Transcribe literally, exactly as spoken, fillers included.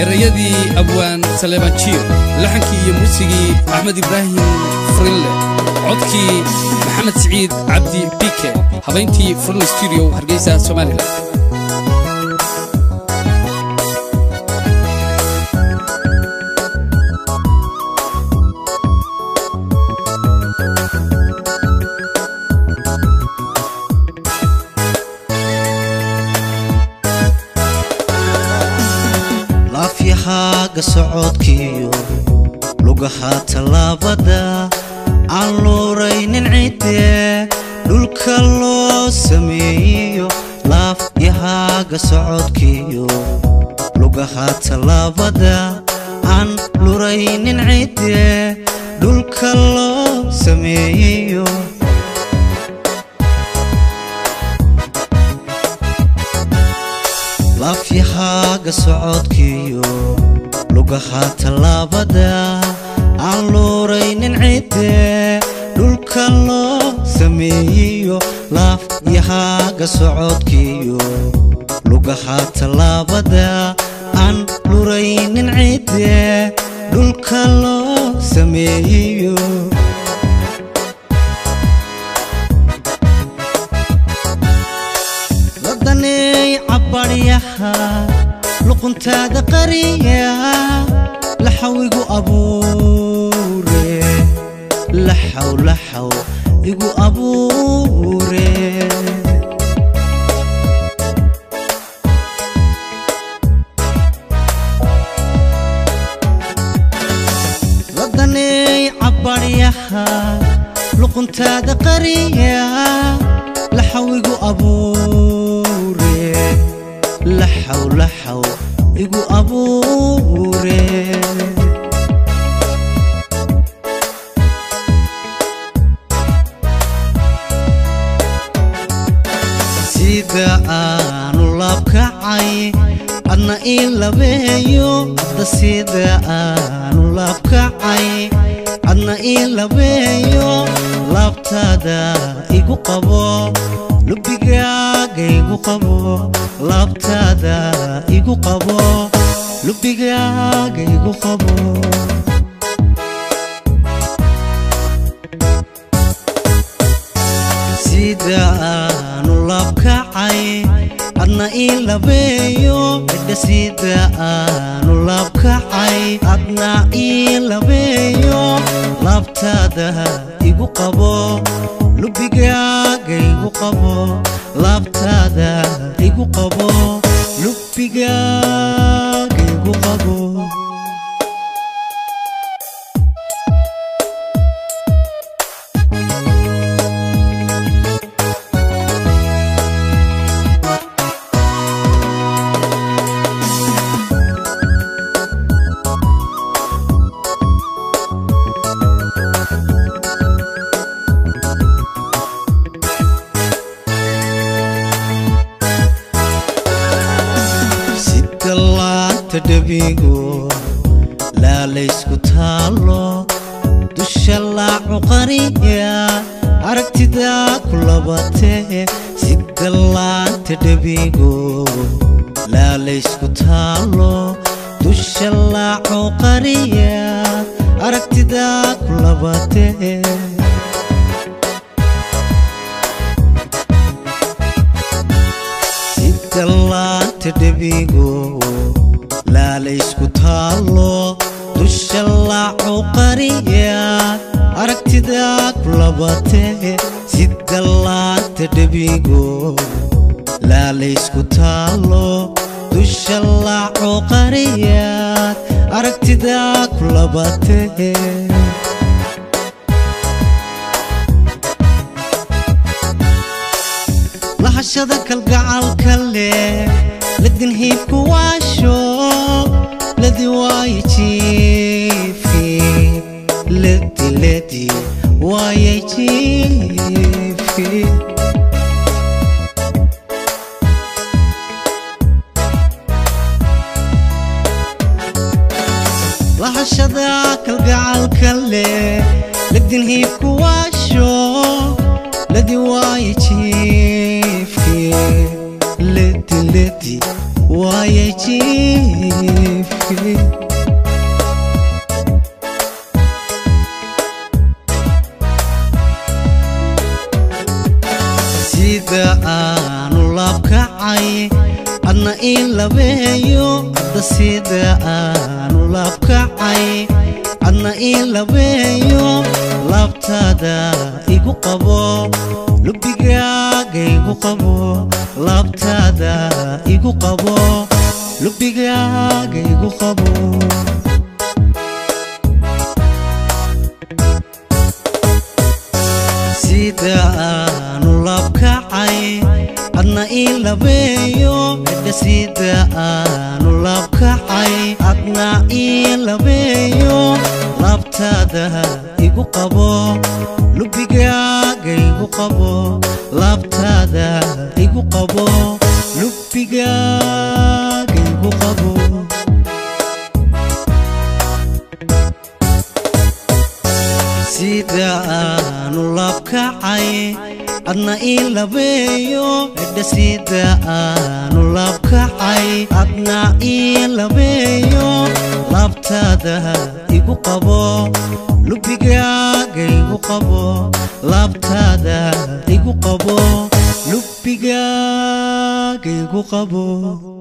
erayadii abwaan Saleeman Jiir laxankii iyo muusigii Axmed Ibraahim Frille codkii Maxamed Saciid Cabdi Bike habeyntii Frille Studio Hargeysa Soomaaliland xaaga socodkiyo lugaha talaabada aan looraynin ciidee dhulka loo sameeyo laaf yahaaga socodkiyo lugaha talaabada aan looraynin ciidee dhulka loo sameeyo laaf yahaaga socodkiyo lugaha talaabada aan looraynin ciidee dhulka loo sameeyo laaf yahaaga socodkiyo lugaha talaabada aan looraynin ciidee dhulka loo sameeyo ladani abariyaha luquntaada qariya laxawigu abuure laxaw laxaw igu abuure ladani abariyaha luquntaada qariya laxawigu abuure laxaw laxaw igu abuure sida aanu laabkacay adna ii labeeyo hadda sida aanu laabkacay adna ii labeeyo laabtaada igu qabo lubigaaga igu qabo laabtaada igu qabo lubigaaga igu qabo sida aanu laabkacay adna ii labeeyo hadda sida aanu laabkacay adna ii labeeyo laabtaada igu qabo lubigaaga igu qabo laabtaada igu qabo lubigaaga igu qabo dabigo la laysku taalo dusha laacu qariya aragtida kulabate sidalaanta dabigo la laysku taalo dusha laacu qariya aragtida kulabate sidalaanta dabigo لا ليسكو تالو دوش اللعو قرية أركت ذاك لباته سيد الله تدبيقو لا ليسكو تالو دوش اللعو قرية أركت ذاك لباته لحشدك القعال كله لدن هيفكو واشو لدي وايتي في لدي لدي وايتي في لحشدك القعال كله لدن هيفكو واشو لدي وايتي في لدي لدي وايتي في sida aanu laabkacay adna ii labeeyo hadda sida aanu laabkacay adna ii labeeyo laabtaada igu qabo lubigaaga igu qabo laabtaada igu qabo lubigaaga igu qabo sida aanu laabkacay adna ii labeeyo hadda sida aanu laabkacay adna ii labeeyo laabtaada igu qabo lubigaaga igu qabo laabtaada igu qabo lubigaaga igu qabo sida aanu laabkacay adna ii labeeyo hadda sida aanu laabkacay adna ii labeeyo laabtaada igu qabo lubigaaga igu qabo laabtaada igu qabo lubigaaga igu qabo